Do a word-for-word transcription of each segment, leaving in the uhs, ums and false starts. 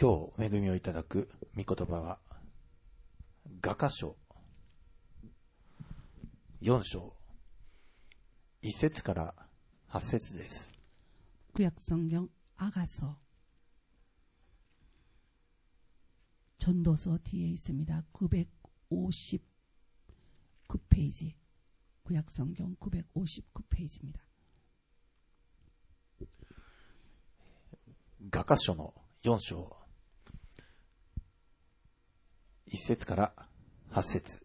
今日恵みをいただく御言葉は雅歌書よん章いち節からはち節です。 구약성경 아가서 전도서 뒤에 있습니다. 구백오십구 페이지. 구약성경 구백오십구 페이지입니다. 雅歌書のよん章いち節からはち節。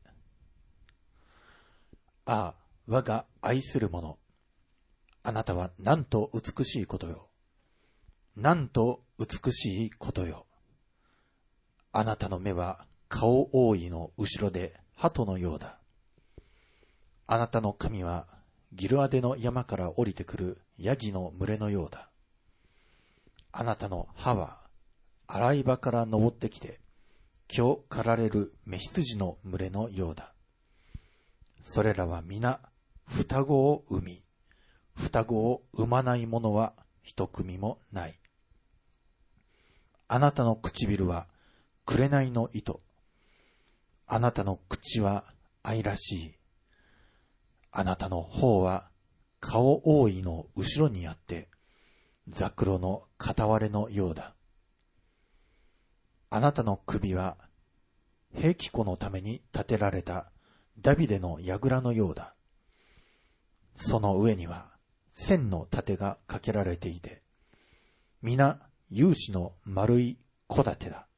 ああ、我が愛する者、あなたはなんと美しいことよ。なんと美しいことよ。あなたの目は顔覆いの後ろで鳩のようだ。あなたの髪はギルアデの山から降りてくるヤギの群れのようだ。あなたの歯は洗い場から登ってきて今日狩られる雌羊の群れのようだ。それらは皆双子を産み、双子を産まない者は一組もない。あなたの唇は紅の糸。あなたの口は愛らしい。あなたの頬は顔覆いの後ろにあって、ザクロの片割れのようだ。あなたの首は兵器庫のために建てられたダビデの櫓のようだ。その上には千の盾がかけられていて、皆勇士の丸い小盾だ。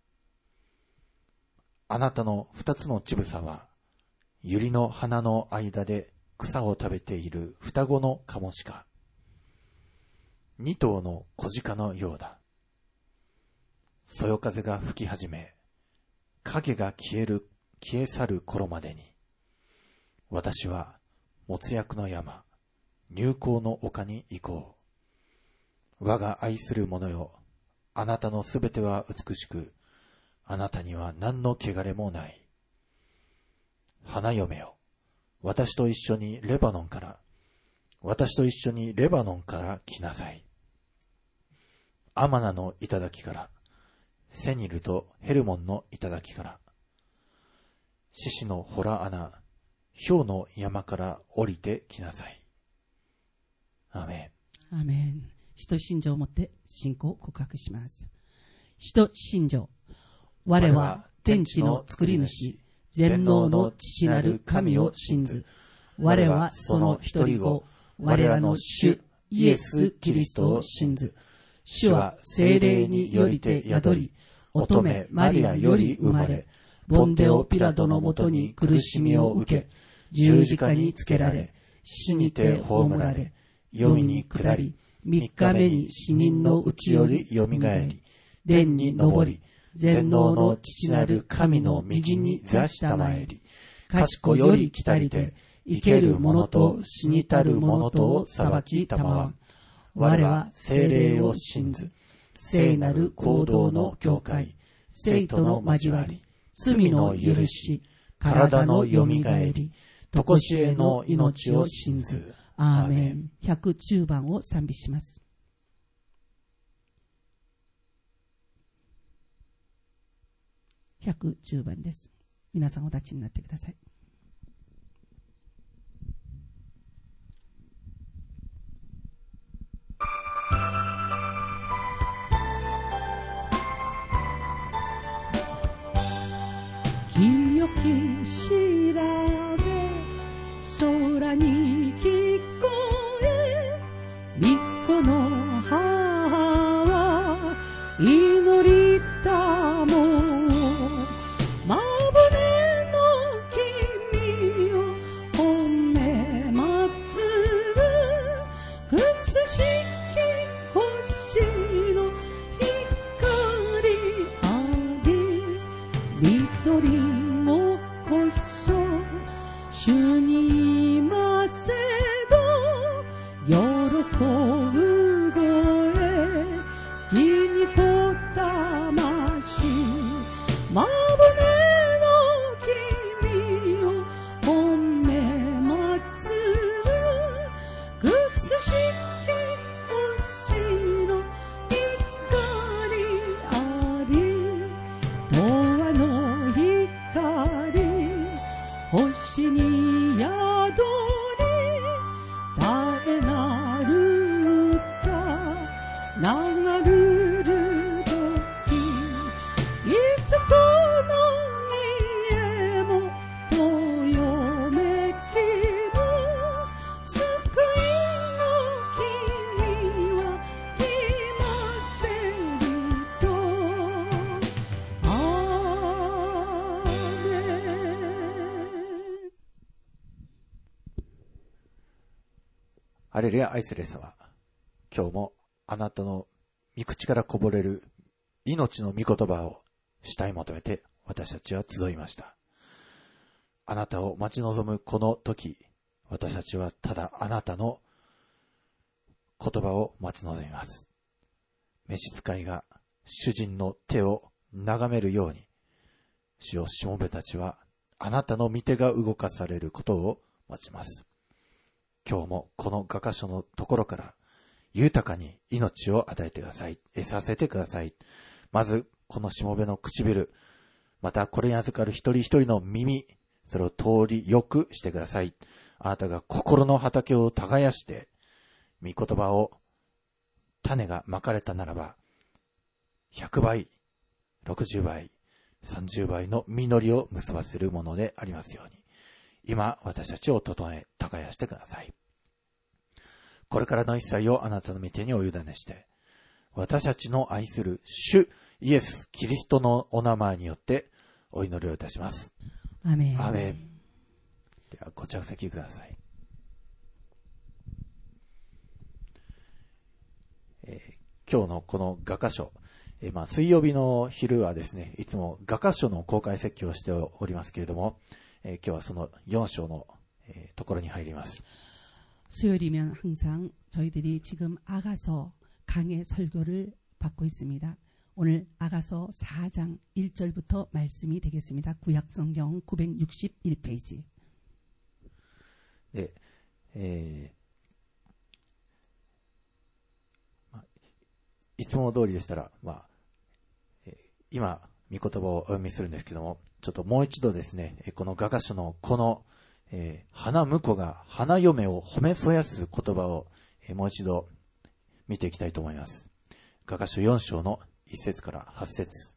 あなたの二つの乳房は百合の花の間で草を食べている双子のカモシカ、二頭の小鹿のようだ。そよ風が吹き始め、影が消える消え去る頃までに、私は没薬の山、入港の丘に行こう。我が愛する者よ、あなたのすべては美しく、あなたには何の汚れもない。花嫁よ、私と一緒にレバノンから、私と一緒にレバノンから来なさい。アマナの頂から、セニルとヘルモンの頂から、獅子の洞穴、氷の山から降りてきなさい。アーメン。アーメン。使徒信条をもって信仰を告白します。使徒信条。我は天地の作り主、全能の父なる神を信ず。我はその一人子、我らの主イエス・キリストを信ず。主は聖霊によりて宿り、乙女マリアより生まれ、ポンデオピラトのもとに苦しみを受け、十字架につけられ、死にて葬られ、黄泉に下り、三日目に死人のうちよりよみがえり、天に昇り、全能の父なる神の右に座したまえり、賢より来たりて、生ける者と死にたる者とを裁きたまわん。我は聖霊を信ず、聖なる行動の教会、聖との交わり、罪の許し、体のよみがえり、とこしえの命を信ず。アーメン。ひゃくじゅうばんを賛美します。ひゃくじゅうばんです。皆さんお立ちになってください。清き調べ空に聞こえ、御子の母は祈りたもまぶねの君を褒め祭る、くすしき星の光浴び、一人もこそ主にませど喜ぶ声、地に答ハレルヤ愛するイエス様、今日もあなたの御口からこぼれる命の御言葉を主体求めて私たちは集いました。あなたを待ち望むこの時、私たちはただあなたの言葉を待ち望みます。召使いが主人の手を眺めるように、主よ、しもべたちはあなたの御手が動かされることを待ちます。今日もこの画箇所のところから豊かに命を与えてください。得させてください。まずこのしもべの唇、またこれに預かる一人一人の耳、それを通りよくしてください。あなたが心の畑を耕して、御言葉を種がまかれたならば、ひゃくばい、ろくじゅうばい、さんじゅうばいの実りを結ばせるものでありますように、今私たちを整え、耕してください。これからの一切をあなたの御手にお委ねして、私たちの愛する主イエス・キリストのお名前によってお祈りをいたします。 アーメン。 アーメン。ではご着席ください。えー、今日のこの画箇所、えー、まあ水曜日の昼はですね、いつも画箇所の公開説教をしておりますけれども、えー、今日はそのよん章の、えー、ところに入ります。 수요일이면 항상 저희들이 지금 아가서 강의 설교를 받고 있습니다. 오늘 아가서 사 장 일 절부터 말씀이 되겠습니다. 구약성경 구백육십일 페이지. 네, 에, いつも通りでしたら、まあ、えー、今、御言葉をお読みするんですけども、ちょっともう一度ですね、この画箇所のこの、えー、花婿が花嫁を褒めそやす言葉を、えー、もう一度見ていきたいと思います。画箇所よん章のいち節からはち節。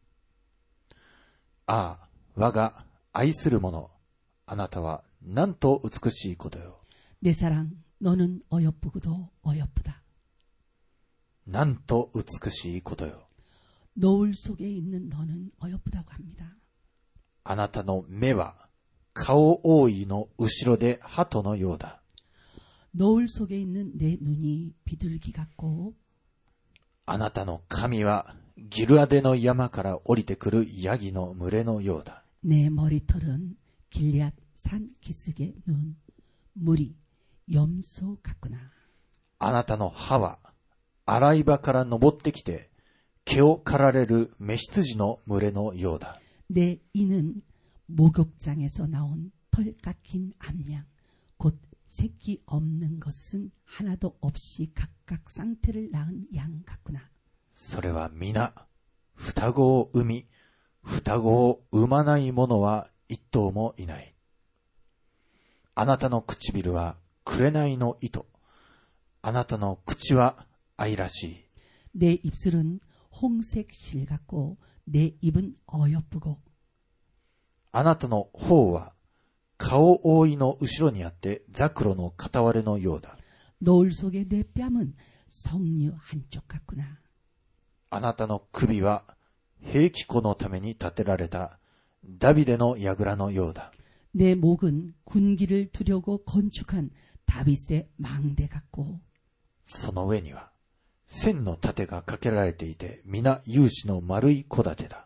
ああ、我が愛する者、あなたはなんと美しいことよ。 내 사랑, 너는 어여쁘고도 어여쁘다. なんと美しいことよ。 노을 속에 있는 너는 어여쁘다고 합니다. あなたの目は顔覆いの後ろで鳩のようだ。 노을 속에 있는 내 눈이 비둘기 같고 あなたの髪はギルアデの山から降りてくるヤギの群れのようだ。 내 머리털은 길앗 산 기슭의 눈, 물이 염소 같구나. あなたの歯は洗い場から登ってきて毛を刈られる雌羊の群れのようだ。 내 이는 목욕장에서 나온 털 깎인 암양, 곧 새끼 없는 것은 하나도 없이 각각 쌍태를 낳은 양 같구나. それは皆双子を産み、双子を産まない者は一頭もいない。あなたの唇は紅の糸、あなたの口は愛らしい。 내 입술은 홍색 실 같고 내 입은 어여쁘고 あなたの頬は顔覆いの後ろにあってザクロの片割れのようだ。 노을 속에 내 뺨은 석류 한쪽 같구나. あなたの首は兵器庫のために建てられたダビデの櫓のようだ。 내 목은 군기를 두려고 건축한 다윗의 망대 같고 その上には千の盾がかけられていて皆勇士の丸い戸建てだ。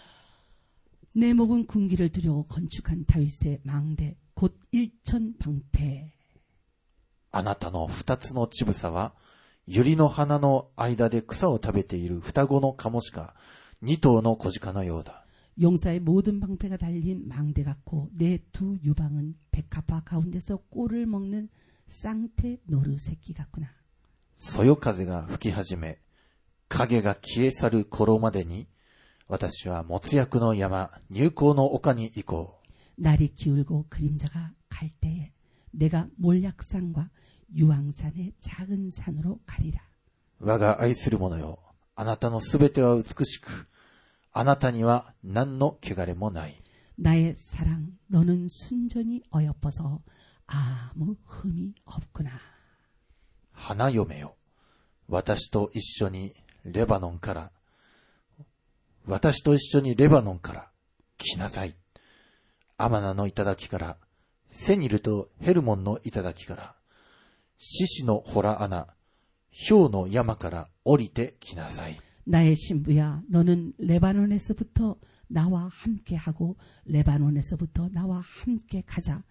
내 목은 군기를 두려고 건축한 다윗의 망대 곧 일천방패. あなたの二つの乳房は百合の花の間で草を食べている双子のカモシカ二頭の小鹿のようだ。 용사의 모든 방패가 달린 망대 같고 내 두 유방은 백합화 가운데서 꼴을 먹는 쌍태 노루 새끼 같구나. そよ風が吹き始め影が消え去る頃までに私は没薬の山入港の丘に行こう。 날이 기울고 그림자가 갈 때에 내가 몰약산과 유황산의 작은 산으로 가리라. 我が愛する者よ、あなたのすべては美しく、あなたには何の汚れもない。 나의 사랑, 너는 순전히 어여뻐서 아무 흠이 없구나. 花嫁よ、私と一緒にレバノンから、私と一緒にレバノンから来なさい。アマナの頂から、セニルとヘルモンの頂から、 獅子の洞穴、氷の山から降りてきなさい。 나의 신부야, 너는 레바논에서부터 나와 함께하고 레바논에서부터 나와 함께 가자.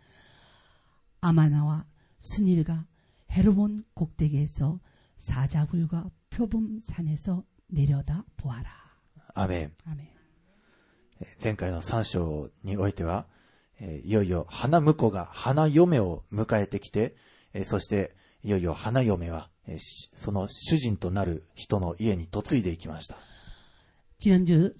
아마나와 스닐과 헤르몬 꼭대기에서 사자굴과 표범산에서 내려다 보아라. アメン。 아멘. 前回のさん章においては、いよいよ花婿が花嫁を迎えてきて、そしていよいよ花嫁はその主人となる人の家に嫁いでいきました。 지난주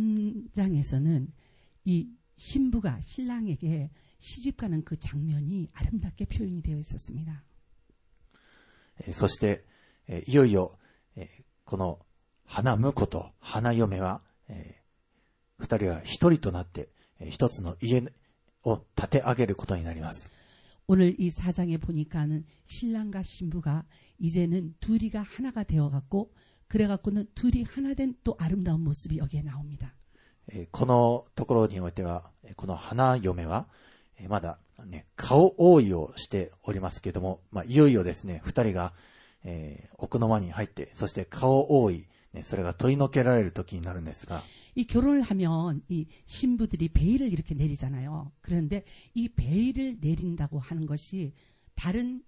삼 장에서는 이 신부가 신랑에게 시집가는 그 장면이 아름답게 표현이 되어 있었습니다. そしていよいよこの花婿と花嫁は二人は一人となって一つの家を建て上げることになります。 오늘 이 사장에 보니까는 신랑과 신부가 이제는 둘이가 하나가 되어갖고 그래갖고는 둘이 하나 된 또 아름다운 모습이 여기에 나옵니다. このところにおいてはこの花嫁はまだね顔覆いをしておりますけれども、まあ、いよいよですね二人が、えー、奥の間に入ってそして顔覆い、ね、それが取り除けられる時になるんですが 이 결혼을 하면 이 신부들이 베일을 이렇게 내리잖아요. 그런데 이 베일을 내린다고 하는 것이 다른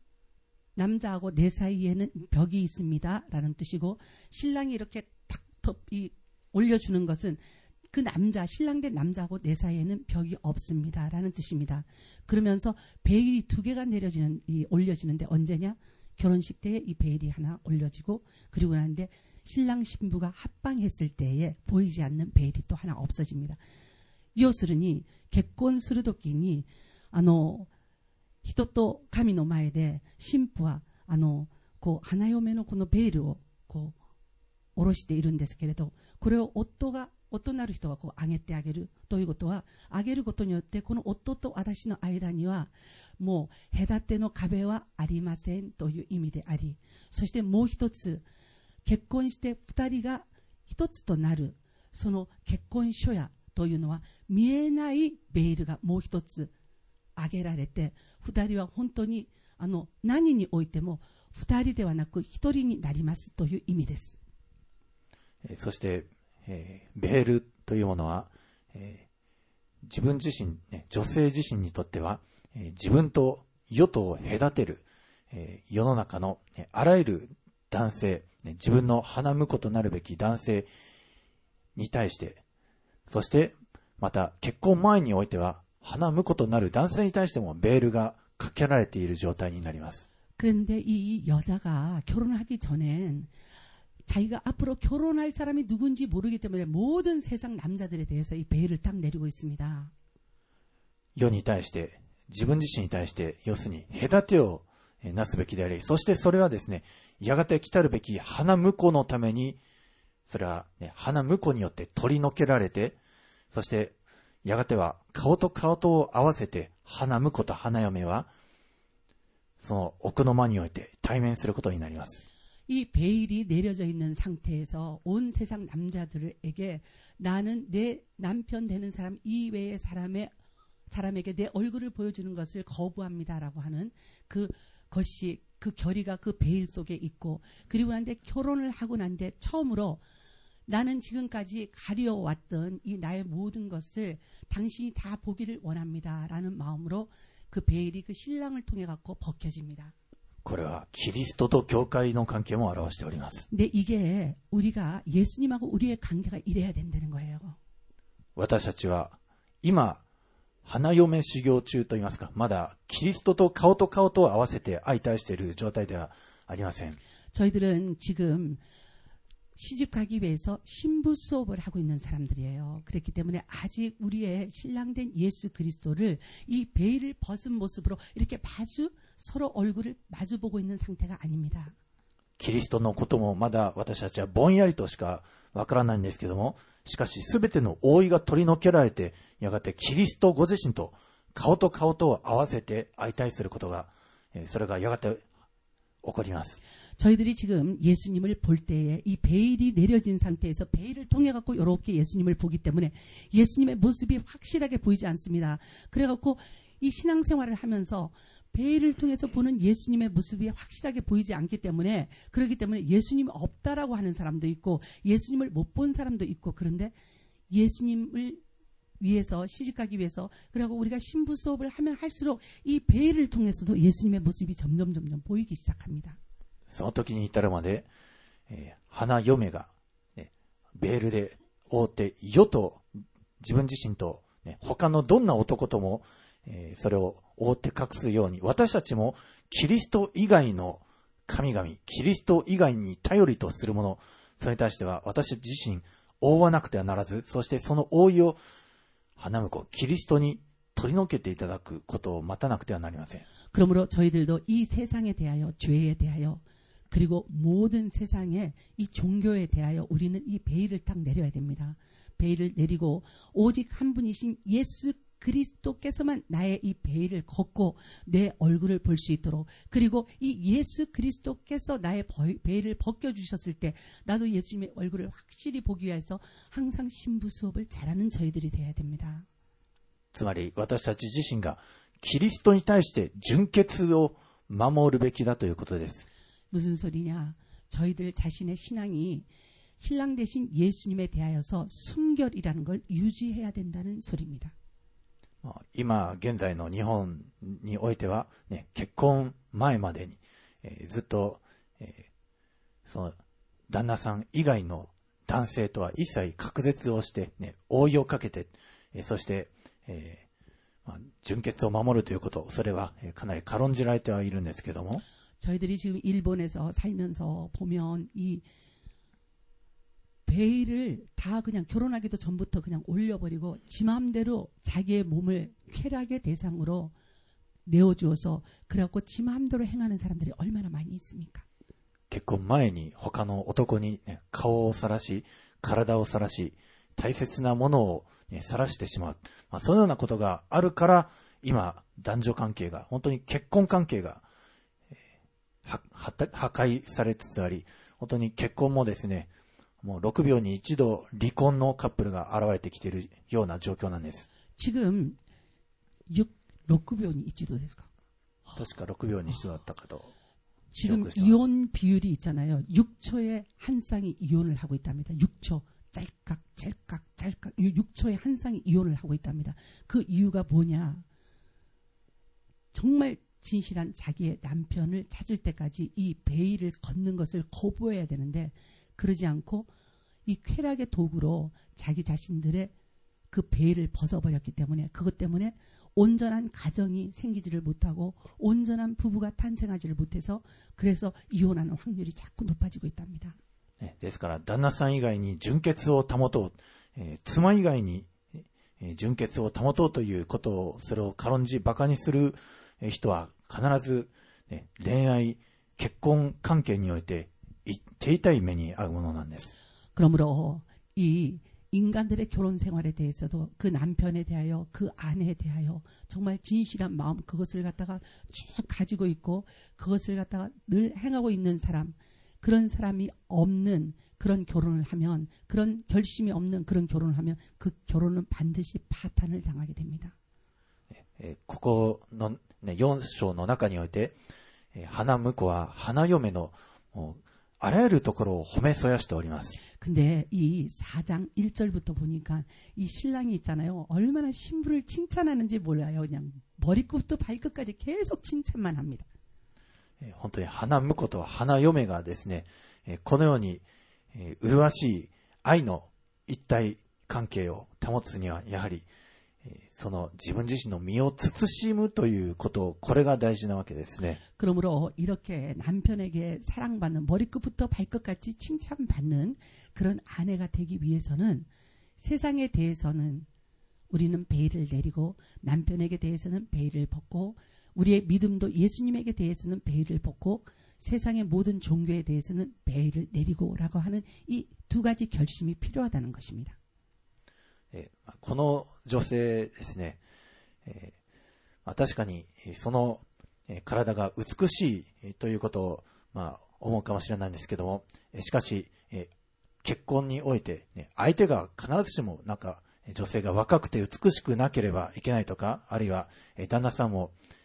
남자하고 내 사이에는 벽이 있습니다라는 뜻이고 신랑이 이렇게 탁 이 올려주는 것은 그 남자 신랑 된 남자하고 내 사이에는 벽이 없습니다라는 뜻입니다. 그러면서 베일이 두 개가 내려지는 이 올려지는데 언제냐? 결혼식 때에 이 베일이 하나 올려지고 그리고 나는데 신랑 신부가 합방했을 때에 보이지 않는 베일이 또 하나 없어집니다. 要するに結婚するときにあの人と神の前で新婦はあのこう花嫁のこのベールをこう下ろしているんですけれど、これを夫が夫なる人はこう上げてあげるということは、上げることによってこの夫と私の間にはもう隔ての壁はありませんという意味であり、そしてもう一つ結婚して二人が一つとなるその結婚書やというのは見えないベールがもう一つ上げられて、二人は本当にあの何においても二人ではなく一人になりますという意味です。 そして、えー、ベールというものは、えー、自分自身、ね、女性自身にとっては、えー、自分と世とを隔てる、えー、世の中の、ね、あらゆる男性、ね、自分の花婿となるべき男性に対して、そしてまた結婚前においては花婿となる男性に対してもベールがかけられている状態になります。 그런데 이 여자가 결혼하기 전엔 자기가 앞으로 결혼할 사람이 누군지 모르기 때문에 모든 세상 남자들에 대해서 이 베일을 딱 내리고 있습니다. 世に対して自分自身に対して要するに隔てをなすべきであり、そしてそれはですね、やがて来たるべき花婿のためにそれは、ね、花婿によって取り除けられて、そしてやがては顔と顔とを合わせて花婿と花嫁はその奥の間において対面することになります。 이 베일이 내려져 있는 상태에서 온 세상 남자들에게 나는 내 남편 되는 사람 이외의 사람의 사람에게 내 얼굴을 보여주는 것을 거부합니다라고 하는 그 것이 그 결의가 그 베일 속에 있고, 그리고 난데 결혼을 하고 난데 처음으로 나는 지금까지 가려왔던 이 나의 모든 것을 당신이 다 보기를 원합니다라는 마음으로 그 베일이 그 신랑을 통해 갖고 벗겨집니다. これはキリストと教会の関係も表しております。 근데 이게 우리가 예수님하고 우리의 관계가 이래야 된다는 거예요. 私たちは今花嫁修行中といいますか、まだキリストと顔と顔と合わせて相対している状態ではありません。 저희들은 지금 시집 가기 위해서 신부 수업을 하고 있는 사람들이에요. 그렇기 때문에 아직 우리의 신랑된 예수 그리스도를 이 베일을 벗은 모습으로 이렇게 마주 서로 얼굴을 마주보고 있는 상태가 아닙니다. キリストのこともまだ私たちはぼんやりとしかわからないんですけども、しかしすべての覆いが取り除けられて、やがてキリストご自身と顔と顔とを合わせて相対することが、それがやがて起こります。 저희들이 지금 예수님을 볼 때에 이 베일이 내려진 상태에서 베일을 통해 갖고 이렇게 예수님을 보기 때문에 예수님의 모습이 확실하게 보이지 않습니다. 그래 갖고 이 신앙생활을 하면서 베일을 통해서 보는 예수님의 모습이 확실하게 보이지 않기 때문에 그렇기 때문에 예수님이 없다라고 하는 사람도 있고 예수님을 못 본 사람도 있고 그런데 예수님을 위해서 시집가기 위해서 그리고 우리가 신부 수업을 하면 할수록 이 베일을 통해서도 예수님의 모습이 점점 점점 보이기 시작합니다. その時に至るまで、えー、花嫁が、ね、ベールで覆って世と自分自身と、ね、他のどんな男とも、えー、それを覆って隠すように私たちもキリスト以外の神々、キリスト以外に頼りとするもの、それに対しては私自身覆わなくてはならず、そしてその覆いを花婿キリストに取り除けていただくことを待たなくてはなりません。 그러므로 저희들도 이 세상에 대하여 죄에 대하여 그리고 모든 세상에 이 종교에 대하여 우리는 이 베일을 딱 내려야 됩니다. 베일을 내리고 오직 한 분이신 예수 그리스도께서만 나의 이 베일을 걷고 내 얼굴을 볼 수 있도록 그리고 이 예수 그리스도께서 나의 베일을 벗겨주셨을 때 나도 예수님의 얼굴을 확실히 보기 위해서 항상 신부 수업을 잘하는 저희들이 돼야 됩니다. つまり私たち自身がキリストに対して純潔を守るべきだということです。 무슨 소리냐? 저희들 자신의 신앙이 신랑 대신 예수님에 대하여서 순결이라는 걸 유지해야 된다는 소리입니다. 今現在の日本においては、ね、結婚前までに、えー、ずっと、えー、その旦那さん以外の男性とは一切隔絶をして、ね、覆いをかけて、えー、そして、えーまあ、純潔を守るということ、それは、えー、かなり軽んじられてはいるんですけども、 저희들이 지금 일본에서 살면서 보면 이 베일을 다 그냥 결혼하기도 전부터 그냥 올려버리고 지 마음대로 자기의 몸을 쾌락의 대상으로 내어주어서 그래갖고 지 마음대로 행하는 사람들이 얼마나 많이 있습니까? 結婚前に他の男に、ね、顔を晒し、体を晒し、大切なものを、ね、晒してしまう、まあ、そのようなことがあるから今男女関係が本当に結婚関係が、えー、はは破壊されつつあり、本当に結婚もですねもうろくびょうに一度離婚のカップルが現れてきているような状況なんです。 지금 육, ろくびょうに一度ですか? 確かろくびょうに一度だったかと 지금 이혼 비율이 있잖아요. 육 초에 한 쌍이 이혼을 하고 있답니다. 육 초 짤깍 짤깍 짤깍 육 초에 한 쌍이 이혼을 하고 있답니다. 그 이유가 뭐냐? 정말 진실한 자기의 남편을 찾을 때까지 이 베일을 걷는 것을 거부해야 되는데 그러지 않고 이 쾌락의 도구로 자기 자신들의 그 베일을 벗어버렸기 때문에 그것 때문에 온전한 가정이 생기지를 못하고 온전한 부부가 탄생하지를 못해서 그래서 이혼하는 확률이 자꾸 높아지고 있답니다. ですから旦那さん以外に純潔を保とう、えー、妻以外に、えー、純潔を保とうということをそれを軽んじ馬鹿にする人は必ず、ね、恋愛結婚関係において手痛い目に遭うものなんです。 그러므로 이 인간들의 결혼 생활에 대해서도 그 남편에 대하여 그 아내에 대하여 정말 진실한 마음 그것을 갖다가 쭉 가지고 있고 그것을 갖다가 늘 행하고 있는 사람 그런 사람이 없는 그런 결혼을 하면 그런 결심이 없는 그런 결혼을 하면 그 결혼은 반드시 파탄을 당하게 됩니다. ここのねよん章の中において花婿は花嫁のあらゆるところを褒めそやしております。 근데 이 사 장 일 절부터 보니까 이 신랑이 있잖아요. 얼마나 신부를 칭찬하는지 몰라요. 그냥 머리끝부터 발끝까지 계속 칭찬만 합니다. 本当に花婿と花嫁がですね、このように麗しい愛の一体関係を保つにはやはりその自分自身の身を慎むということこれが大事なわけですね。 그러므로 이렇게 남편에게 사랑받는 머리끝부터 발끝까지 칭찬받는 그런 아내가 되기 위해서는 세상에 대해서는 우리는 베일을 내리고 남편에게 대해서는 베일을 벗고 우리의 믿음도 예수님에게 대해서는 베일을 벗고 세상의 모든 종교에 대해서는 베일을 내리고라고 하는 이 두 가지 결심이 필요하다는 것입니다. この女性ですね、えー、確かにその体が美しいということを、まあ、思うかもしれないんですけども、しかし、えー、結婚において、ね、相手が必ずしもなんか女性が若くて美しくなければいけないとか、あるいは旦那さんも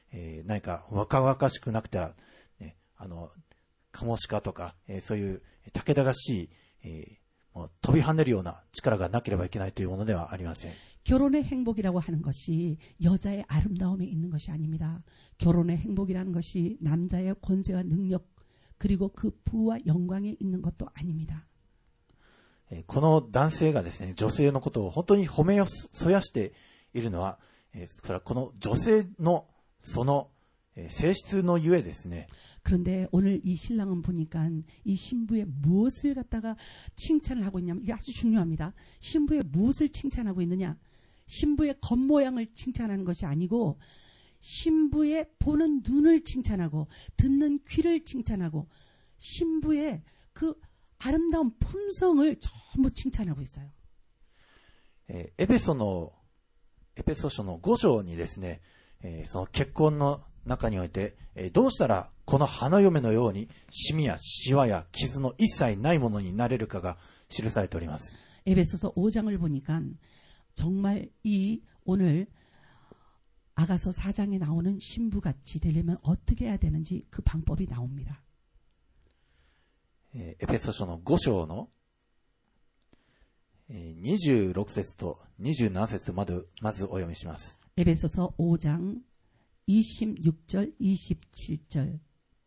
えー、何か若々しくなくては、ね、あの、カモシカとか、えー、そういう武田がしい、えー、もう飛び跳ねるような力がなければいけないというものではありません。 결혼의 행복이라고 하는 것이 여자의 아름다움에 있는 것이 아닙니다. 결혼의 행복이라는 것이 남자의 권세와 능력 그리고 그 부와 영광에 있는 것도 아닙니다. この男性がですね、女性のことを本当に褒めよそやしているのは、それはこの女性のその性質のゆえですね。 그런데 오늘 이 신랑은 보니까 이 신부의 무엇을 갖다가 칭찬을 하고 있냐면 이게 아주 중요합니다. 신부의 무엇을 칭찬하고 있느냐? 신부의 겉모양을 칭찬하는 것이 아니고 신부의 보는 눈을 칭찬하고 듣는 귀를 칭찬하고 신부의 그 아름다운 품성을 전부 칭찬하고 있어요. エペソのエペソ書のご章にですね、その結婚の中においてどうしたらこの花嫁のようにシミやシワや傷の一切ないものになれるかが記されております。 에베소서 오 장을 보니까 정말 이 오늘 아가서 사 장에 나오는 신부같이 되려면 어떻게 해야 되는지 그 방법이 나옵니다. エペソ書のご章のにじゅうろく節とにじゅうなな節までまずお読みします。 에베소서 오 장 이십육 절 이십칠 절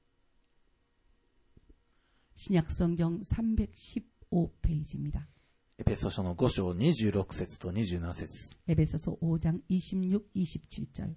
신약성경 삼백십오 페이지입니다. エペソ書のご章にじゅうろく節とにじゅうなな節。 에베소서 오 장 이십육, 이십칠 절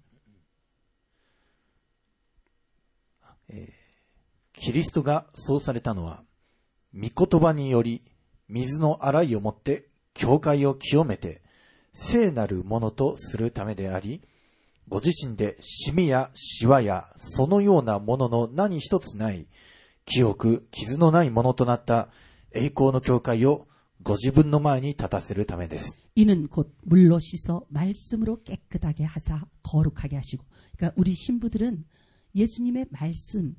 えー、キリストがそうされたのは御言葉により水の洗いをもって教会を清めて聖なるものとするためであり、ご自身でシミやシワやそのようなものの何一つない清く傷のないものとなった栄光の教会をご自分の前に立たせるためです。 이는 곧 물로 씻어 말씀으로 깨끗하게 하사 거룩하게 하시고, 그러니까 우리 신부들은 예수님의 말씀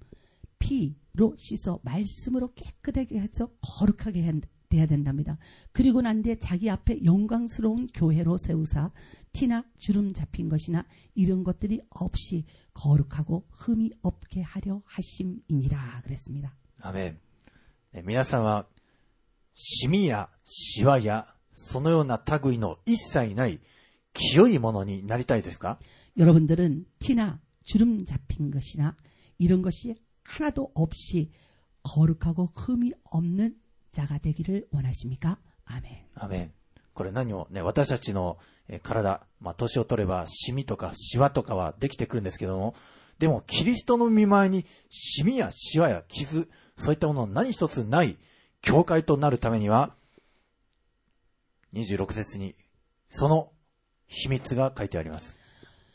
피로 씻어 말씀으로 깨끗하게 해서 거룩하게 돼야 된답니다. 그리고 난 뒤에 자기 앞에 영광스러운 교회로 세우사 티나 주름 잡힌 것이나 이런 것들이 없이 거룩하고 흠이 없게 하려 하심이니라 그랬습니다. 아멘. 네, 皆さんはシミやシワやそのような類の一切ない清いものになりたいですか? 여러분들은 티나 주름 잡힌 것이나 이런 것이 하나도 없이 거룩하고 흠이 없는 자가 되기를 원하십니까? 아멘. 아멘. これ何もね、私たちの体、まあ年を取ればシミとかシワとかはできてくるんですけども、でもキリストの御前にシミやシワや傷、そういったもの何一つない教会となるためには、にじゅうろく節にその秘密が書いてあります。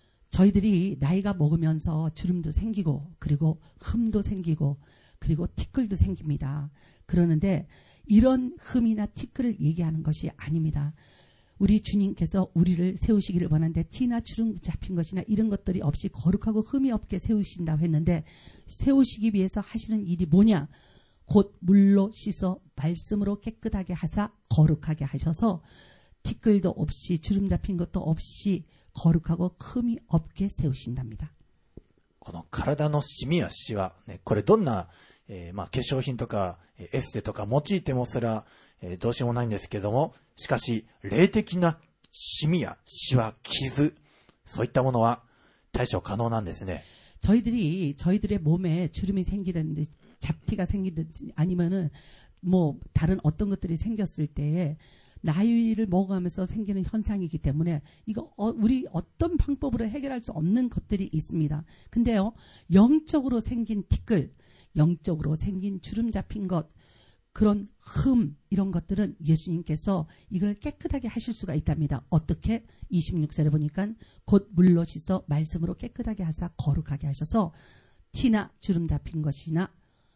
저희들이 나이가 먹으면서 주름도 생기고 그리고 흠도 생기고 그리고 티끌도 생깁니다. 그러는데 이런 흠이나 티끌을 얘기하는 것이 아닙니다. 우리 주님께서 우리를 세우시기를 원하는데 티나 주름 잡힌 것이나 이런 것들이 없이 거룩하고 흠이 없게 세우신다고 했는데 세우시기 위해서 하시는 일이 뭐냐? 곧 물로 씻어 말씀으로 깨끗하게 하사 거룩하게 하셔서 티끌도 없이 주름 잡힌 것도 없이 거룩하고 흠이 없게 세우신답니다. この体のシミやシワ、ね、これどんな、えーまあ、化粧品とかエステとか用いてもそれは、えー、どうしようもないんですけども、しかし霊的なシミやシワ、傷、そういったものは対処可能なんですね。 저희들이 저희들의 몸에 주름이 생기든지 잡티가 생기든지 아니면은 뭐 다른 어떤 것들이 생겼을 때에 나이를 먹어가면서 생기는 현상이기 때문에 이거 어, 우리 어떤 방법으로 해결할 수 없는 것들이 있습니다. 근데요, 영적으로 생긴 티끌, 영적으로 생긴 주름 잡힌 것, 그런 흠 이런 것들은 예수님께서 이걸 깨끗하게 하실 수가 있답니다. 어떻게? 이십육 절에 보니까 곧 물로 씻어 말씀으로 깨끗하게 하사 거룩하게 하셔서 티나 주름 잡힌 것이나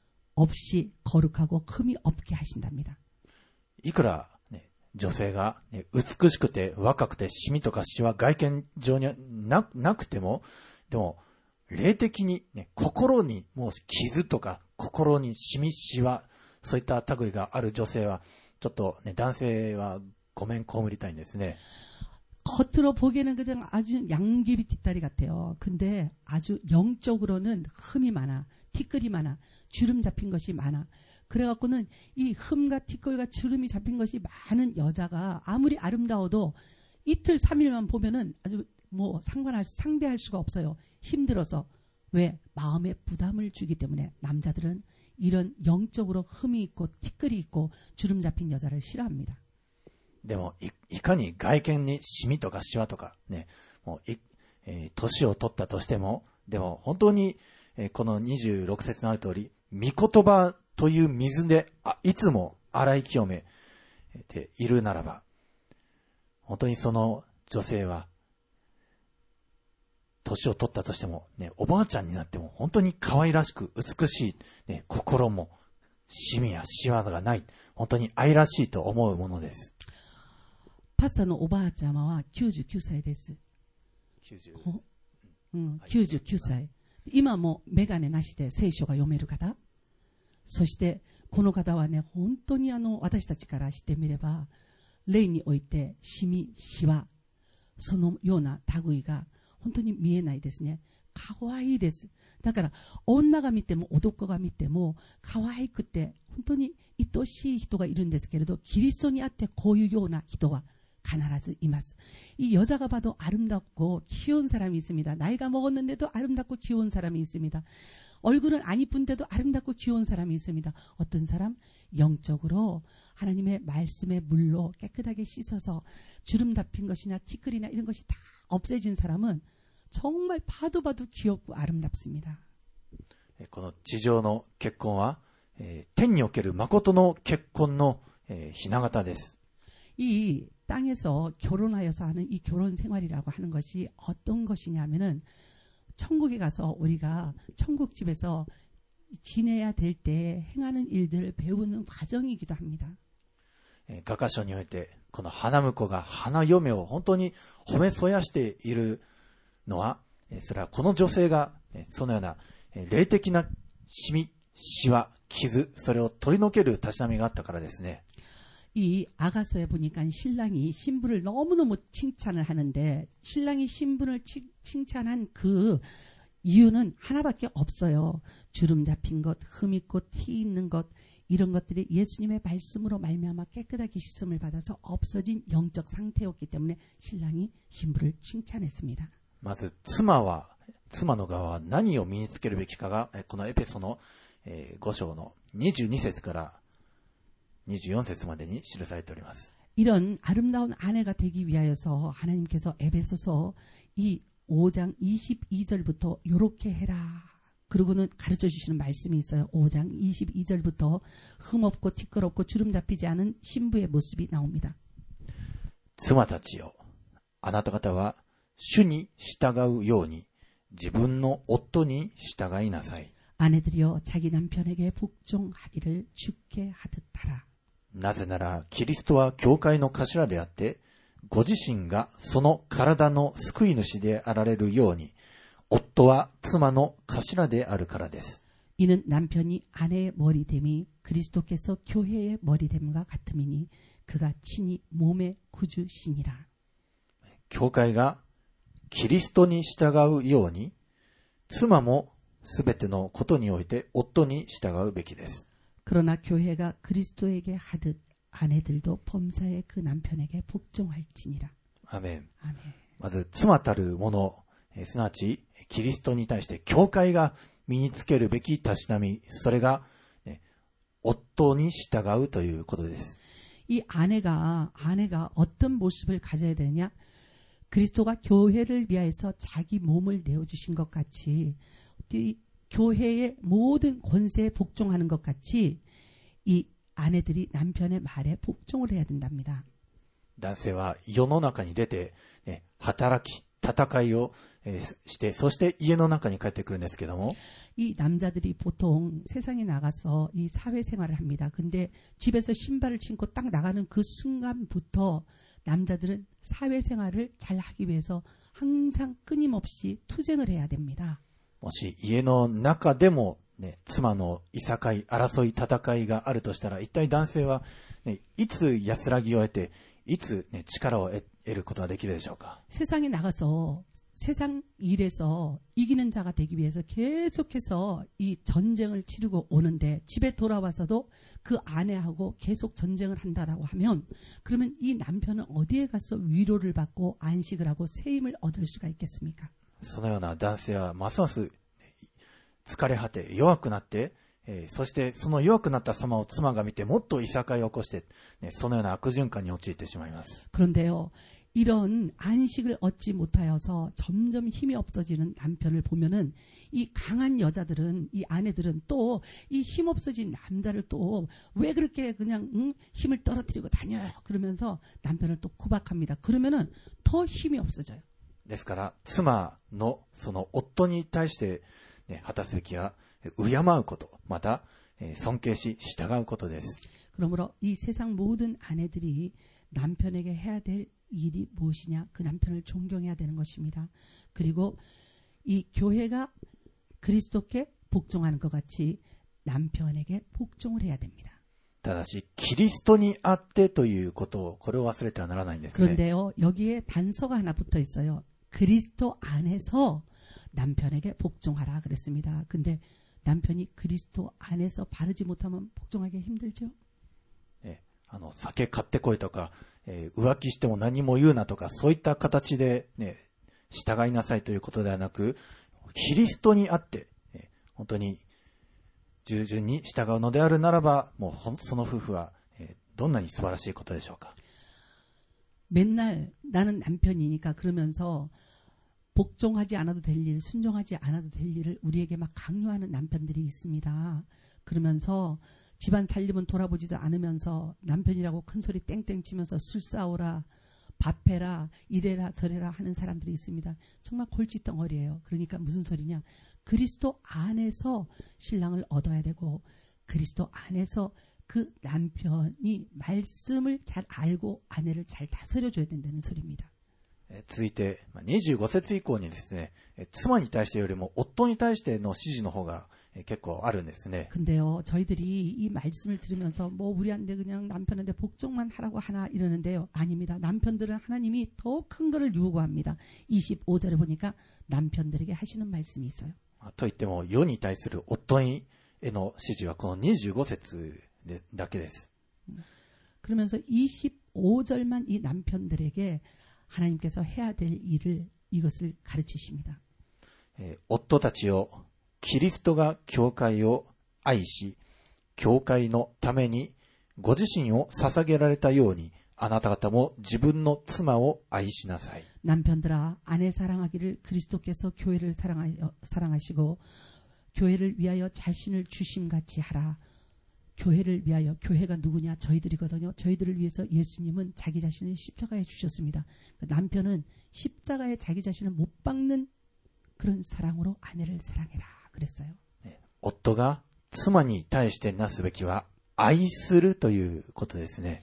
없이 거룩하고 흠이 없게 하신답니다. いくら女性が、ね、美しくて若くてシミとかシワ外見上に な, なくても、でも霊的に、ね、心にもう傷とか心にシミシワそういった類がある女性はちょっと、ね、男性はごめん被りたいんですね。 겉으로 보기에는 그냥 아주 양귀비 뒷다리 같아요. 근데 아주 영적으로는 흠이 많아. 티끌이 많아. 주름 잡힌 것이 많아. 그래갖고는 이 흠과 티끌과 주름이 잡힌 것이 많은 여자가 아무리 아름다워도 이틀 삼일만 보면은 아주 뭐 상관할 상대할 수가 없어요. 힘들어서. 왜? 마음에 부담을 주기 때문에 남자들은 이런 영적으로 흠이 있고 티끌이 있고 주름 잡힌 여자를 싫어합니다. でも い, いかに外見にシミとかシワとかね、もうい、えー、年を取ったとしても、でも本当に、えー、このにじゅうろく節のある通り、御言葉という水であいつも洗い清めているならば、本当にその女性は年を取ったとしても、ね、おばあちゃんになっても本当に可愛らしく美しい、ね、心もシミやシワがない、本当に愛らしいと思うものです。 パスタのおばあちゃまはきゅうじゅうきゅうさいです。 きゅうじゅう、 うん、きゅうじゅうきゅうさい。今もメガネなしで聖書が読める方。そしてこの方はね、本当にあの私たちからしてみれば、霊においてシミ、シワ、そのような類が本当に見えないですね。可愛いです。だから女が見ても男が見ても可愛くて本当に愛しい人がいるんですけれど、キリストにあってこういうような人は必ずいます。이 여자가 봐도 아름답고 귀여운 사람이 있습니다. 나이가 먹었는데도 아름답고 귀여운 사람이 있습니다. 얼굴은 안 이쁜데도 아름답고 귀여운 사람이 있습니다. 어떤 사람? 영적으로 하나님의 말씀의 물로 깨끗하게 씻어서 주름 잡힌 것이나 티끌이나 이런 것이 다 없애진 사람은 정말 봐도 봐도 귀엽고 아름답습니다. この地上の結婚は、えー、天における誠の結婚の、えー、雛形です。 이 땅에서 결혼하여서 하는 이 결혼 생활이라고 하는 것이 어떤 것이냐면은 천국에 가서 우리가 천국집에서 지내야 될 때 행하는 일들을 배우는 과정이기도 합니다. 画家書においてこの花婿が花嫁を本当に褒めそやしているのは、それはこの女性がそのような霊的なシミ、シワ、傷、それを取り除けるたしなみがあったからですね。 이 아가서에 보니까 신랑이 신부를 너무너무 칭찬을 하는데 신랑이 신부를 치, 칭찬한 그 이유는 하나밖에 없어요. 주름 잡힌 것, 흠 있고 티 있는 것, 이런 것들이 예수님의 말씀으로 말미암아 깨끗하게 씻음을 받아서 없어진 영적 상태였기 때문에 신랑이 신부를 칭찬했습니다. まず妻は妻の側は何を身につけるべきかがこのエペソのご章のにじゅうに節からにじゅうよん節までに記されております。 이런 아름다운 아내가 되기 위하여서 하나님께서 에베소서 이 오 장 이십이 절부터 요렇게 해라. 그리고는 가르쳐 주시는 말씀이 있어요. 오 장 이십이 절부터 흠없고 티끌없고 주름 잡히지 않은 신부의 모습이 나옵니다. 妻たちよ、あなた方は主に従うように自分の夫に従いなさい。 아내들이여 자기 남편에게 복종하기를 주께 하듯 하라. なぜならキリストは教会の頭であってご自身がその体の救い主であられるように夫は妻の頭であるからです。 이는 남편이 아내의 머리됨이 그리스도께서 교회의 머리됨과 같음이니 그가 친히 몸의 구주시니라. 教会がキリストに従うように妻もすべてのことにおいて夫に従うべきです。 그러나 교회가 그리스도에게 하듯 아내들도 범사에 그 남편에게 복종할지니라. 아멘. 아멘. まず妻たるもの、すなわちキリストに対して教会が身につけるべきたしなみ、それが、ね、夫に従うということです。 이 아내가 아내가 어떤 모습을 가져야 되느냐? 그리스도가 교회를 위하여서 자기 몸을 내어주신 것 같이 이 교회의 모든 권세에 복종하는 것 같이 이 아내들이 남편의 말에 복종을 해야 된답니다. 男性は世の中に出て、ね、働き、戦いを、えー、して、そして家の中に帰ってくるんですけども、 이 남자들이 보통 세상에 나가서 이 사회생활을 합니다. 근데 집에서 신발을 신고 딱 나가는 그 순간부터 남자들은 사회생활을 잘 하기 위해서 항상 끊임없이 투쟁을 해야 됩니다. もし家の中でも、ね、妻のいさかい、争い、戦いがあるとしたら、一体男性は、ね、いつ安らぎを得て、 いつ、ね、力を得ることができるでしょうか。 세상에 나가서 세상 일에서 이기는 자가 되기 위해서 계속해서 이 전쟁을 치르고 오는데 집에 돌아와서도 그 아내하고 계속 전쟁을 한다라고 하면 그러면 이 남편은 어디에 가서 위로를 받고 안식을 하고 새 힘을 얻을 수가 있겠습니까? そのような男性はますます疲れ果て弱くなって、えー、そしてその弱くなった様を妻が見てもっといさかいを起こして、ね、そのような悪循環に陥ってしまいます。 그런데요. 이런 안식을 얻지 못하여서 점점 힘이 없어지는 남편을 보면은 이 강한 여자들은 이 아내들은 또 이 힘 없어진 남자를 또 왜 그렇게 그냥 응? 힘을 떨어뜨리고 다녀 그러면서 남편을 또 구박합니다. 그러면은 더 힘이 없어져요. ですから妻のその夫に対して、ね、果たすべきは敬うこと、また尊敬し従うことです。 그러므로 이 세상 모든 아내들이 남편에게 해야 될 일이 무엇이냐? 그 남편을 존경해야 되는 것입니다. 그리고 이 교회가 그리스도께 복종하는 것 같이 남편에게 복종을 해야 됩니다. ただしキリストにあってということをこれを忘れてはならないんですね。 그런데요. 여기에 단서가 하나 붙어 있어요. 그리스도 안에서 남편에게 복종하라 그랬습니다. 근데 남편이 그리스도 안에서 바르지 못하면 복종하기 힘들죠? あの酒買ってこいとか、えー、浮気しても何も言うなとかそういった形で、ね、従いなさいということではなくキリストにあって、えー、本当に従順に従うのであるならばもうその夫婦は、えー、どんなに素晴らしいことでしょうか。 맨날 나는 남편이니까 그러면서 복종하지 않아도 될 일, 순종하지 않아도 될 일을 우리에게 막 강요하는 남편들이 있습니다. 그러면서 집안 살림은 돌아보지도 않으면서 남편이라고 큰소리 땡땡 치면서 술 싸우라, 밥해라, 이래라 저래라 하는 사람들이 있습니다. 정말 골칫덩어리예요. 그러니까 무슨 소리냐. 그리스도 안에서 신랑을 얻어야 되고 그리스도 안에서 그 남편이 말씀을 잘 알고 아내를 잘 다스려줘야 된다는 소리입니다. 続いてにじゅうご節以降にですね、妻に対してよりも夫に対しての指示の方が結構あるんですね。 근데요, 저희들이 이 말씀을 들으면서 뭐 우리한테 그냥 남편한테 복종만 하라고 하나 이러는데요. 아닙니다. 남편들은 하나님이 더 큰 거를 요구합니다. 이십오 절에 보니까 남편들에게 하시는 말씀이 있어요. といっても世に対する夫への指示はこのにじゅうご節だけです。 그러면서 이십오 절만 이 남편들에게 하나님께서 해야 될 일을 이것을 가르치십니다. 夫たちよキリストが教会を愛し教会のためにご自身を捧げられたようにあなた方も自分の妻を愛しなさい. 남편들아 아내 사랑하기를 그리스도께서 교회를 사랑하여, 사랑하시고 교회를 위하여 자신을 주심같이 하라. 교회를 위하여, 교회가 누구냐? 저희들이거든요. 저희들을 위해서 예수님은 자기 자신을 십자가에 주셨습니다. 남편은 십자가에 자기 자신을 못 박는 그런 사랑으로 아내를 사랑해라 그랬어요. 夫が妻に対してなすべきは愛するということですね。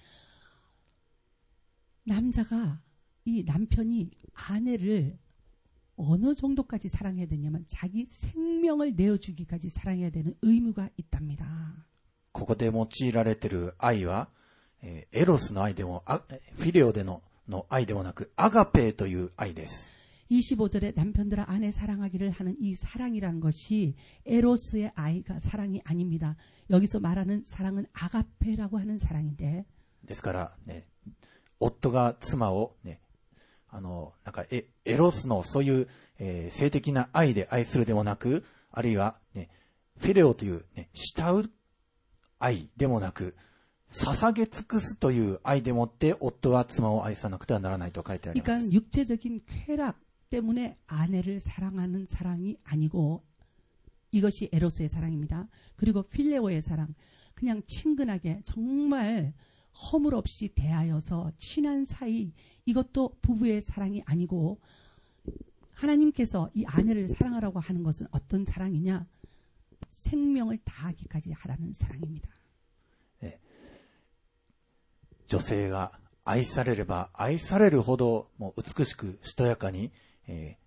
남자가 이 남편이 아내를 어느 정도까지 사랑해야 되냐면 자기 생명을 내어주기까지 사랑해야 되는 의무가 있답니다. ここで用いられている愛は、えー、エロスの愛でもあフィレオで の, の愛でもなくアガペという愛です。 이십오 절에 남편들아 아내 사랑하기를 하는 이 사랑이라는 것이 에로스의 아이가 사랑이 아닙니다. 여기서 말하는 사랑은 아가페라고 하는 사랑인데. ですから、ね、夫が妻を、ね、あのなんか エ, エロスのそういう、えー、性的な愛で愛するでもなく、あるいは、ね、フィレオという、ね、慕う愛でもなく捧げ尽くすという愛でもって夫は妻を愛さなくてはならないと書いてあります。 그러니까 육체적인 쾌락 때문에 아내를 사랑하는 사랑이 아니고 이것이 에로스의 사랑입니다. 그리고 필레오의 사랑 그냥 친근하게 정말 허물 없이 대하여서 친한 사이 이것도 부부의 사랑이 아니고 하나님께서 이 아내를 사랑하라고 하는 것은 어떤 사랑이냐? 생명을 다하기까지 하라는 사랑입니다. 네. 女性が愛されれば愛されるほどもう美しくしとやかに、えー、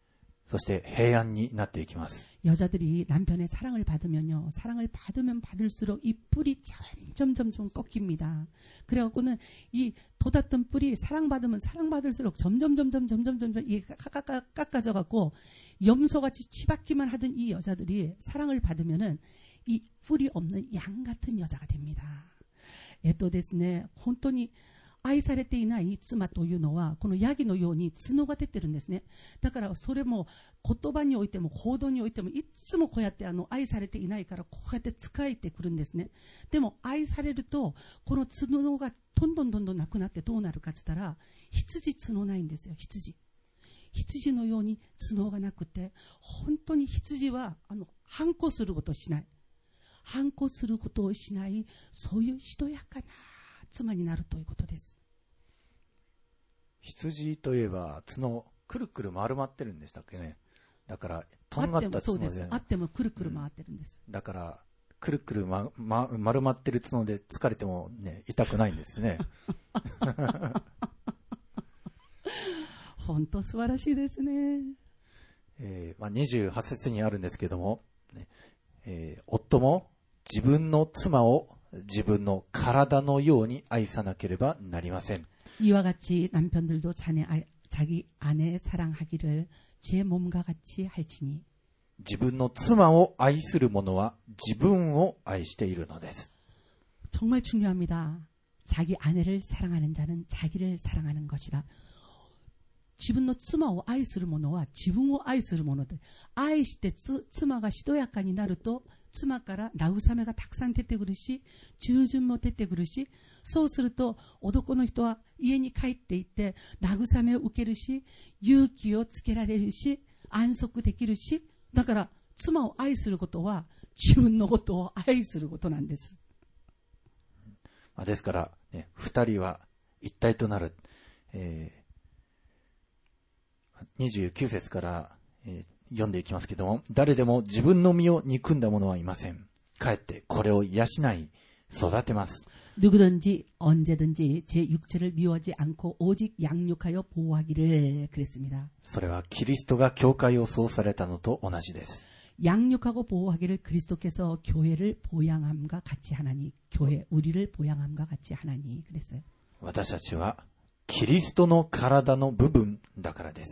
そして平安になっていきます。 여자들이 남편의 사랑을 받으면요, 사랑을 받으면 받을수록 이 뿔이 점점 점점 꺾입니다. 그래갖고는 이 돋았던 뿔이 사랑받으면 사랑받을수록 점점 점점 점점 점점 이게 깎아져갖고 염소같이 치받기만 하던 이 여자들이 사랑을 받으면은 이 뿔이 없는 양 같은 여자가 됩니다. えっとですね、本当に愛されていない妻というのはこのヤギのように角が出てるんですね。だからそれも言葉においても行動においてもいつもこうやってあの愛されていないからこうやって使えてくるんですね。でも愛されるとこの角がどんどんどんどんなくなってどうなるかって言ったら、羊角ないんですよ。羊羊のように角がなくて、本当に羊はあの反抗することをしない反抗することをしない、そういうしとやかな妻になるということです。 羊といえば角くるくる丸まってるんでしたっけね。だからとんがった角で、 あってもくるくる回ってるんです、 うん、だからくるくる、まま、丸まってる角で疲れても、ね、痛くないんですね。 本当素晴らしいですね。 えーまあ、にじゅうはち節にあるんですけども、ねえー、夫も自分の妻を自分の体のように愛さなければなりません。 이와 같이 남편들도 자네, 아, 자기 아내 사랑하기를 제 몸과 같이 할지니. 自分の妻を愛する者は自分を愛しているのです。 정말 중요합니다. 자기 아내를 사랑하는 자는 자기를 사랑하는 것이라. 自分の妻を愛する者は自分を愛する者で、愛して妻がしとやかになると妻から慰めがたくさん出てくるし、従順も出てくるし、そうすると男の人は家に帰っていって慰めを受けるし、勇気をつけられるし、安息できるし、だから妻を愛することは自分のことを愛することなんです。 ですから、ね、二人は一体となる。えー、にじゅうきゅう節から、えー読んでいきますけども、誰でも自分の身を憎んだ者はいません。かえってこれを養い育てます。 누구든지 언제든지 제 육체를 미워하지 않고 오직 양육하여 보호하기를 그랬습니다. それはキリストが教会をそうされたのと同じです。 양육하고 보호하기를 그리스도께서 교회를 보양함과 같이 하나니, 교회 우리를 보양함과 같이 하나니 그랬어요. 私たちはキリストの体の部分だからです。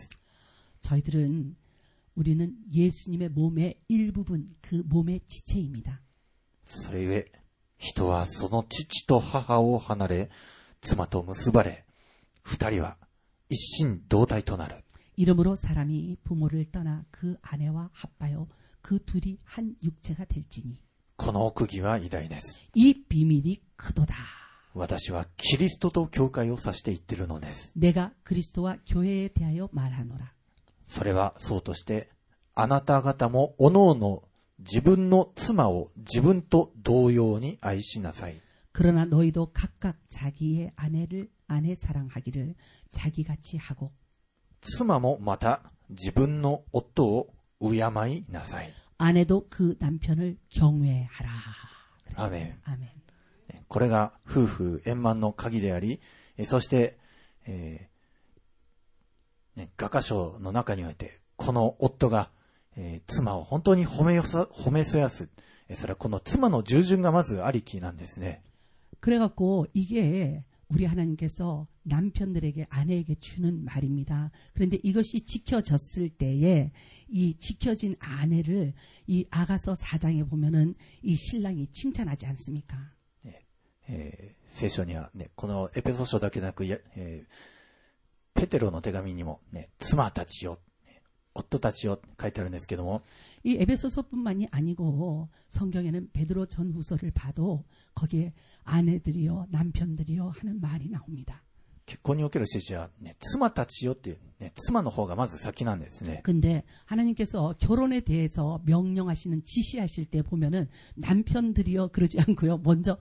저희들은 우리는 예수님의 몸의 일부분, 그 몸의 지체입니다. それゆえ人はその父と母を離れ妻と結ばれ二人は一心同体となる。 이러므로 사람이 부모를 떠나 그 아내와 합하여 그 둘이 한 육체가 될지니. この奥義は偉大です。 이 비밀이 크도다. 私はキリストと教会を指して言っているのです。 내가 그리스도와 교회에 대하여 말하노라. それはそうとして、あなた方もおのおの自分の妻を自分と同様に愛しなさい。 그러나 너희도 각각 자기의 아내를 아내 사랑하기를 자기같이 하고 妻もまた自分の夫を敬いなさい。 아내도 그 남편을 경외하라. アーメン。 아멘. これが夫婦円満の鍵であり、そして、えーね、画家賞の中においてこの夫が、えー、妻を本当に褒めよさ、褒めそやす、それはこの妻の従順がまずありきなんですね。 그래갖고 이게 우리 하나님께서 남편들에게 아내에게 주는 말입니다. 그런데 이것이 지켜졌을 때에 이 지켜진 아내를 이 아가서 사 장에 보면은 이 신랑이 칭찬하지 않습니까? えー、聖書にはね、このエペソ書だけでなく、えー、ペテロの手紙にもね、妻たちよ、夫たちよ書いてあるんですけども、 이 에베소서뿐만이 아니고 성경에는 베드로 전후서를 봐도 거기에 아내들이요, 남편들이요 하는 말이 나옵니다. 結婚における指示は、ね、妻たちよっていう、ね、妻の方がまず先なんですね。 근데 하나님께서 결혼에 대해서 명령하시는 지시하실 때 보면은 남편들이요 그러지 않고요, 먼저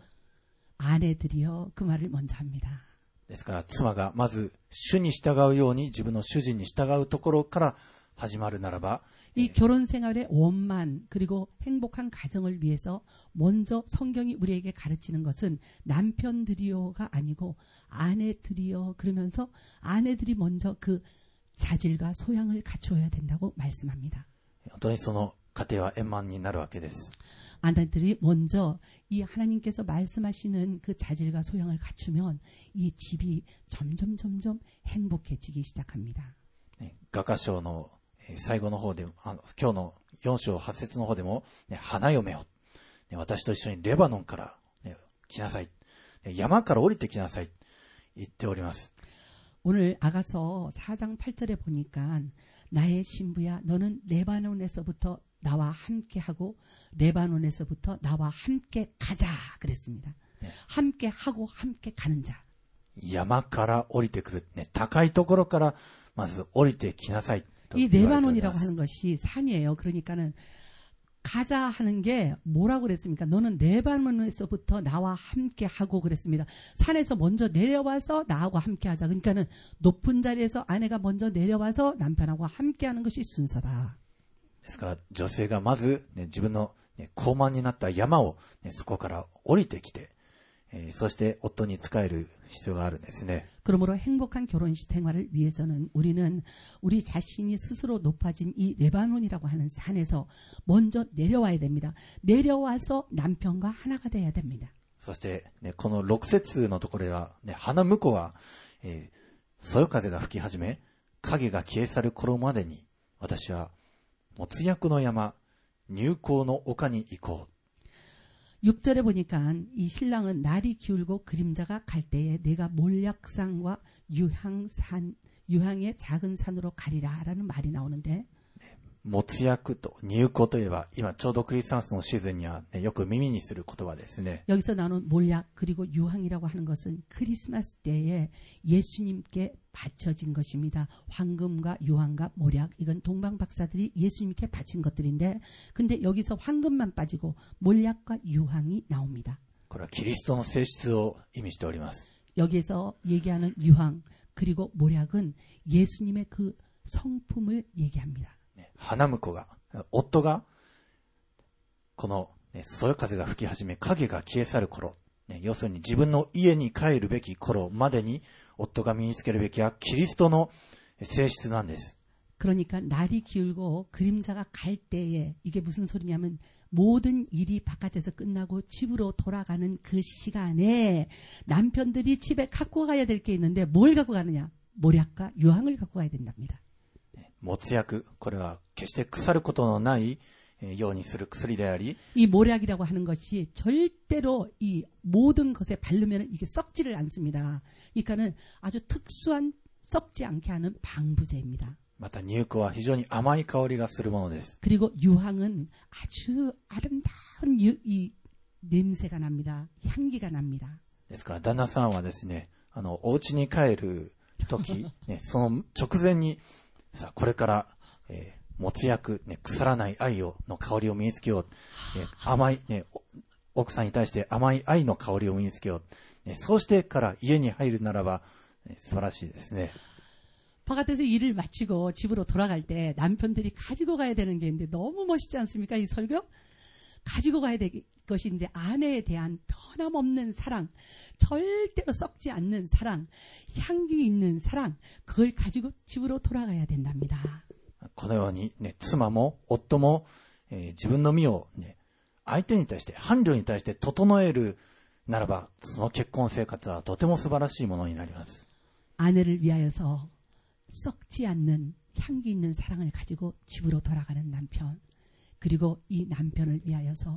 아내들이요 그 말을 먼저 합니다. ですから妻がまず主に従うように自分の主人に従うところから始まるならば、 이 결혼 생활의 원만 그리고 행복한 가정을 위해서 먼저 성경이 우리에게 가르치는 것은 남편들이요가 아니고 아내들이요 그러면서 아내들이 먼저 그 자질과 소양을 갖추어야 된다고 말씀합니다. 本当にその家庭は円満になるわけです。 아내들이 먼저 이 하나님께서 말씀하시는 그 자질과 소양을 갖추면 이 집이 점점 점점 행복해지기 시작합니다. 画家章の最後の方で、あの今日のよん章はち節の方でも、ね、花嫁を、ね、私と一緒にレバノンから、ね、来なさい、ね、山から降りてきなさい言っております。 오늘 아가서 사 장 팔 절에 보니까 나의 신부야 너는 레바논에서부터 나와 함께하고 레바논에서부터 나와 함께 가자 그랬습니다. 네. 함께 하고 함께 가는 자. 山から降りてくる、ね、高いところからまず降りてきなさい。 이 레바논이라고 하는 것이 산이에요. 그러니까는 가자 하는 게 뭐라고 그랬습니까? 너는 레바논에서부터 나와 함께 하고 그랬습니다. 산에서 먼저 내려와서 나하고 함께 하자. 그러니까는 높은 자리에서 아내가 먼저 내려와서 남편하고 함께 하는 것이 순서다. ですから女性がまず、ね、自分の、ね、高慢になった山を、ね、そこから降りてきて、えー、そして夫に仕える必要があるんですね。 그러므로 행복한 결혼식 생활을 위해서는 우리는 우리 자신이 스스로 높아진 이 레바논이라고 하는 산에서 먼저 내려와야 됩니다. 내려와서 남편과 하나가 돼야 됩니다. そして、ね、このろく節のところでは、ね、花婿は、えー、そよ風が吹き始め、影が消え去る頃までに、私はもつ薬の山、入港の丘に行こう。 육 절에 보니까 이 신랑은 날이 기울고 그림자가 갈 때에 내가 몰약산과 유향산, 유향의 작은 산으로 가리라라는 말이 나오는데 もつ薬と入港といえば今ちょうどクリスマスのシーズンには、ね、よく耳にする言葉ですね。 여기서 나오는 몰약 그리고 유향이라고 하는 것은 크리스마스 때에 예수님께 바쳐진 것입니다. 황금과 유향과 몰약 이건 동방 박사들이 예수님께 바친 것들인데 근데 여기서 황금만 빠지고 몰약과 유향이 나옵니다. これはキリストの性質を意味しております。 여기에서 얘기하는 유향 그리고 몰약은 예수님의 그 성품을 얘기합니다. 花婿が、夫が、この、ね、そよ風が吹き始め、影が消え去る頃、ね、要するに自分の家に帰るべき頃までに、夫が身につけるべきはキリストの性質なんです。 그러니까 날이 기울고 그림자가 갈 때에 이게 무슨 소리냐면 모든 일이 바깥에서 끝나고 집으로 돌아가는 그 시간에 남편들이 집에 갖고 가야 될 게 있는데 뭘 갖고 가느냐? 몰약과 유향을 갖고 가야 된답니다. もつ薬、これは決して腐ることのないようにする薬であり、 이 몰약이라고 하는 것이 절대로 이 모든 것에 바르면 이게 썩지를 않습니다. 그러니까는 아주 특수한 썩지 않게 하는 방부제입니다. また入香は非常に甘い香りがするものです。 그리고 유향은 아주 아름다운 유, 이 냄새가 납니다. 향기가 납니다. ですから旦那さんはですね、あのお家に帰る時、ね、その直前にさあこれから、えー、もつ薬、ね、腐らない愛をの香りを身につけよう、えー、甘い、ね、奥さんに対して甘い愛の香りを身につけよう、ね、そうしてから家に入るならば、ね、素晴らしいですね。 바깥에서 일을 마치고 집으로 돌아갈 때 남편들이 가지고 가야 되는 게 있는데 너무 멋있지 않습니까? 이 설교? 가지고 가야 될 것인데 아내에 대한 변함없는 사랑, 절대로 썩지 않는 사랑, 향기 있는 사랑, 그걸 가지고 집으로 돌아가야 된답니다. このように、ね、妻も夫も、えー、自分の身を、ね、相手に対して伴侶に対して整えるならばその結婚生活はとても素晴らしいものになります。 아내를 위하여서 썩지 않는 향기 있는 사랑을 가지고 집으로 돌아가는 남편 그리고 이 남편을 위하여서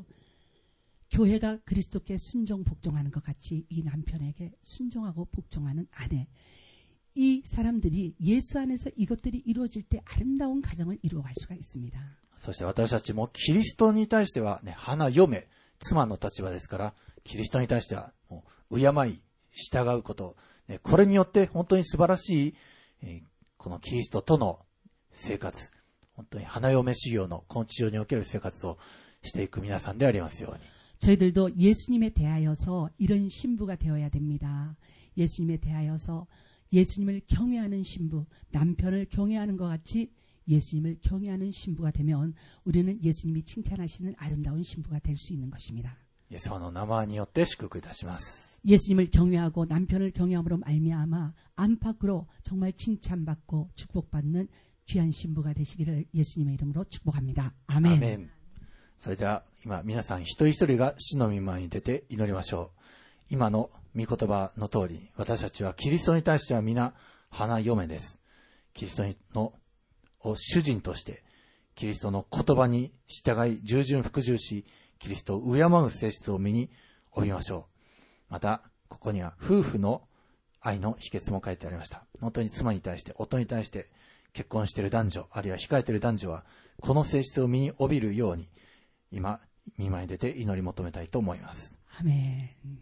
교회가 그리스도께 순종 복종하는 것 같이 이 남편에게 순종하고 복종하는 아내 이 사람들이 예수 안에서 이것들이 이루어질 때 아름다운 가정을 이루어갈 수가 있습니다. そして私たちもキリストに対しては、ね、花嫁、妻の立場ですから、キリストに対してはもう敬い、従うこと、ね、これによって本当に素晴らしい、えー、このキリストとの生活、本当に花嫁修行のこの地上における生活をしていく皆さんでありますように。 저희들도 예수님에 대하여서 이런 신부가 되어야 됩니다. 예수님에 대하여서 예수님을 경외하는 신부, 남편을 경외하는 것 같이 예수님을 경외하는 신부가 되면 우리는 예수님이 칭찬하시는 아름다운 신부가 될 수 있는 것입니다. イエス様の名前によって祝福いたします。 예수님을 경외하고 남편을 경외함으로 말미암아 안팎으로 정말 칭찬받고 축복받는 귀한 신부가 되시기를 예수님의 이름으로 축복합니다. 아멘. アメン。それでは今皆さん一人一人が主の御前に出て祈りましょう。今の御言葉の通り、私たちはキリストに対しては皆花嫁です。キリストのを主人としてキリストの言葉に従い従順服従し、キリストを敬う性質を身に帯びましょう。またここには夫婦の愛の秘訣も書いてありました。本当に妻に対して夫に対して結婚している男女、あるいは控えている男女はこの性質を身に帯びるように今御前に出て祈り求めたいと思います。 アメン。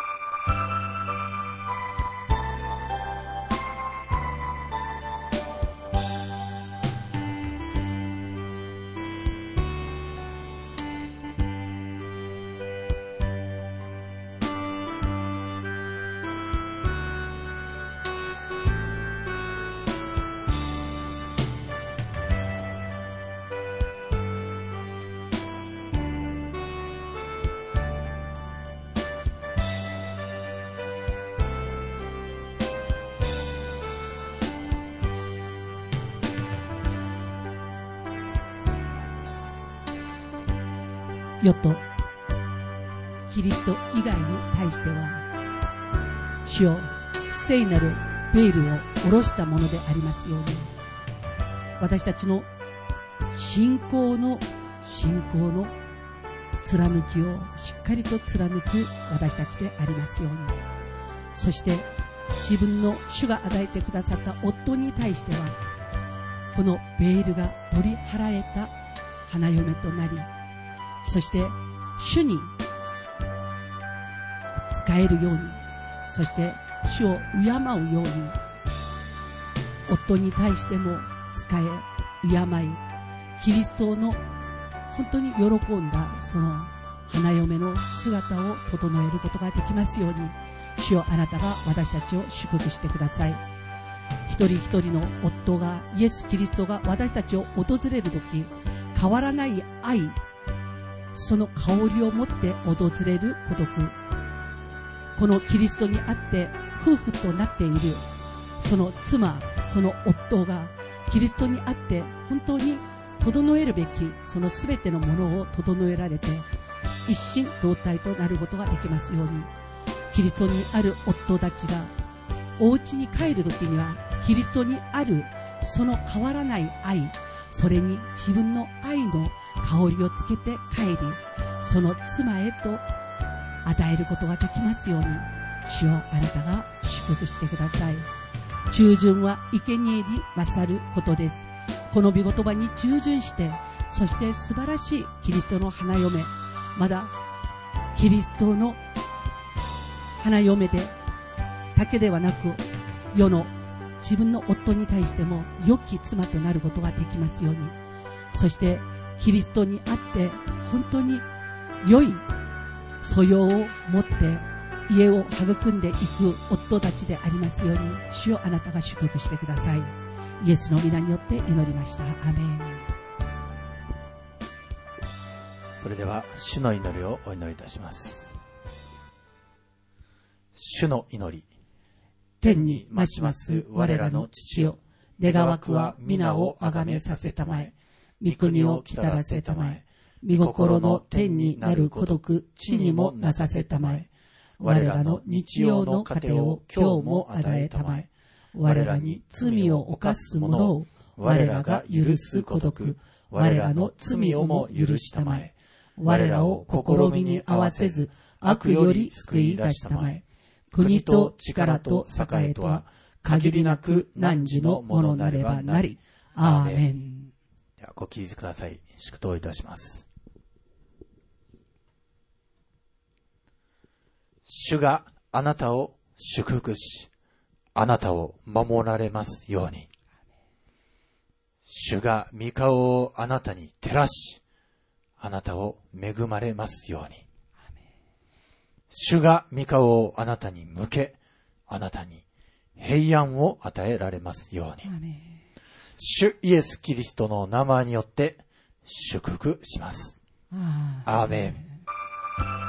世とキリスト以外に対しては主よ聖なるベールを下ろしたものでありますように、私たちの信仰の信仰の貫きをしっかりと貫く私たちでありますように、そして自分の主が与えてくださった夫に対してはこのベールが取り払われた花嫁となり、そして主に仕えるように、そして主を敬うように夫に対しても仕え敬い、キリストの本当に喜んだその花嫁の姿を整えることができますように、主よあなたが私たちを祝福してください。一人一人の夫がイエス・キリストが私たちを訪れるとき、変わらない愛、その香りを持って訪れる孤独、このキリストにあって夫婦となっているその妻、その夫がキリストにあって本当に整えるべきそのすべてのものを整えられて一心同体となることができますように、キリストにある夫たちがお家に帰るときにはキリストにあるその変わらない愛、それに自分の愛の香りをつけて帰り、その妻へと与えることができますように、主よあなたが祝福してください。従順は生贄に勝ることです。この御言葉に従順して、そして素晴らしいキリストの花嫁、まだキリストの花嫁でだけではなく、世の自分の夫に対しても良き妻となることができますように、そしてキリストにあって本当に良い素養を持って家を育んでいく夫たちでありますように、主よあなたが祝福してください。イエスの皆によって祈りました。アメン。 それでは主の祈りをお祈りいたします。主の祈り。 天に増します我らの父よ、願わくは皆をあがめさせたまえ、御国を来たらせたまえ、御心の天になる孤独地にもなさせたまえ、我らの日曜の糧を今日も与えたまえ、我らに罪を犯す者を我らが許す孤独、我らの罪をも許したまえ、我らを試みに合わせず悪より救い出したまえ、国と力と栄とは限りなく汝のものなればなり。アーメン。 ではご起立ください。祝祷いたします。主があなたを祝福し、あなたを守られますように。主が御顔をあなたに照らし、あなたを恵まれますように。主が御顔をあなたに向け、あなたに平安を与えられますように。主イエス・キリストの名前によって祝福します。アーメン。